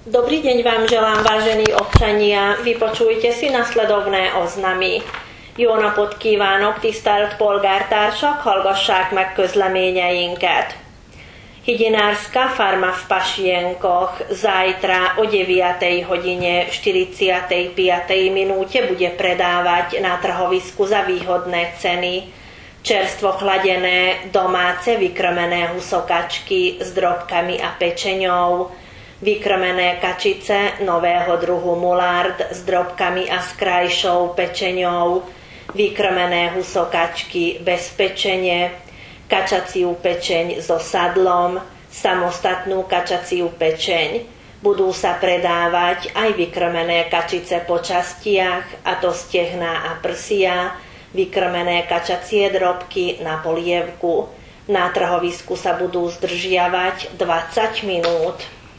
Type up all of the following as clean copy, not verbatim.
Dobrý deň vám želám, vážení občania. Vypočujte si nasledovné oznamy. Jó napot kívánok, tisztelt polgártársak, hallgassák meg közleményeinket. Hydinárska farma v Pašienkoch zajtra o 9. hodině 45. minúte bude predávať na trhovisku za výhodné ceny čerstvo chladené domáce vykrmené husokačky s drobkami a pečeňou, vykrmené kačice nového druhu Mulard s drobkami a s krajšou pečeňou, vykrmené husokačky bez pečene, kačaciu pečeň so sadlom, samostatnú kačaciu pečeň. Budú sa predávať aj vykrmené kačice po častiach, a to stehná a prsia, vykrmené kačacie drobky na polievku. Na trhovisku sa budú zdržiavať 20 minút.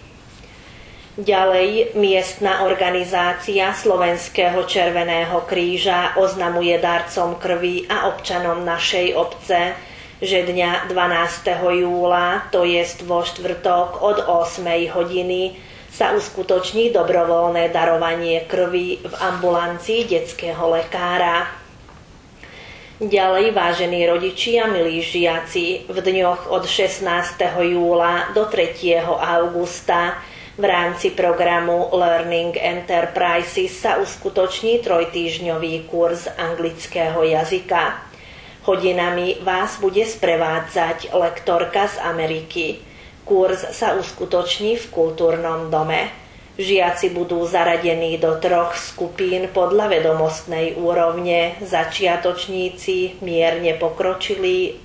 Ďalej, miestna organizácia Slovenského Červeného kríža oznamuje darcom krvi a občanom našej obce, že dňa 12. júla, to jest vo štvrtok od 8. hodiny, sa uskutoční dobrovoľné darovanie krvi v ambulancii detského lekára. Ďalej, vážení rodičia, milí žiaci, v dňoch od 16. júla do 3. augusta v rámci programu Learning Enterprises sa uskutoční trojtýždňový kurz anglického jazyka. Hodinami vás bude sprevádzať lektorka z Ameriky. Kurz sa uskutoční v kultúrnom dome. Žiaci budú zaradení do 3 skupín podľa vedomostnej úrovne: začiatočníci, mierne pokročilí.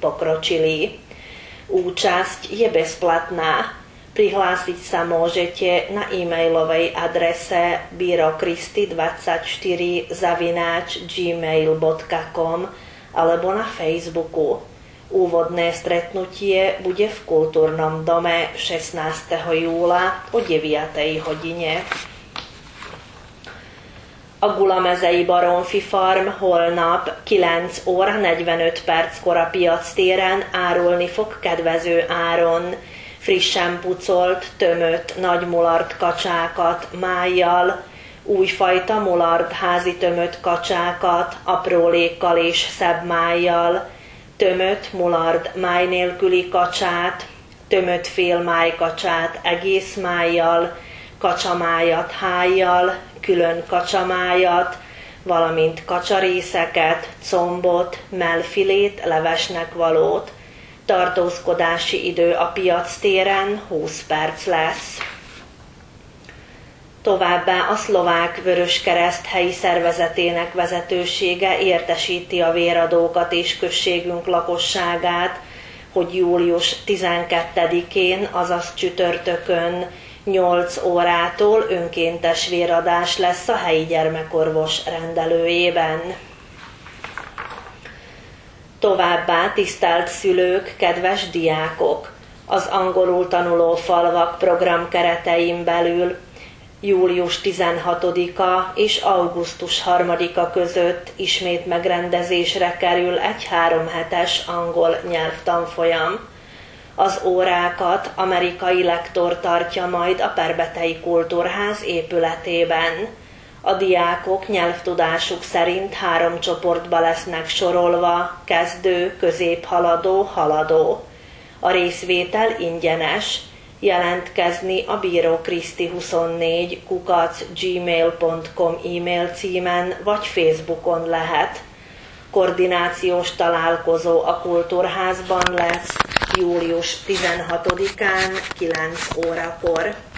Účasť je bezplatná. Prihlásiť sa môžete na e-mailovej adrese birokristy24@gmail.com alebo na Facebooku. Úvodné stretnutie bude v kultúrnom dome 16. júla o 9. hodine. A Gulamezei Baromfi Farm holnap 9 óra 45 perckor a piactéren árulni fog kedvező áron frissen pucolt, tömött nagy mulard kacsákat májjal, újfajta mulard házi tömött kacsákat aprólékkal és szebb májjal, tömött mulard máj nélküli kacsát, tömött félmáj kacsát egész májjal, kacsamájat hájjal, külön kacsamájat, valamint kacsarészeket, combot, mellfilét, levesnek valót. Tartózkodási idő a piactéren 20 perc lesz. Továbbá a Szlovák Vöröskereszt helyi szervezetének vezetősége értesíti a véradókat és községünk lakosságát, hogy július 12-én, azaz csütörtökön 8 órától önkéntes véradás lesz a helyi gyermekorvos rendelőjében. Továbbá, tisztelt szülők, kedves diákok! Az angolul tanuló falvak program keretein belül július 16-a és augusztus 3-a között ismét megrendezésre kerül egy 3 hetes angol nyelvtanfolyam. Az órákat amerikai lektor tartja majd a Perbetei Kultúrház épületében. A diákok nyelvtudásuk szerint 3 csoportba lesznek sorolva: kezdő, középhaladó, haladó. A részvétel ingyenes. Jelentkezni a birokristy24@gmail.com e-mail címen vagy Facebookon lehet. Koordinációs találkozó a Kultúrházban lesz július 16-án 9 órakor.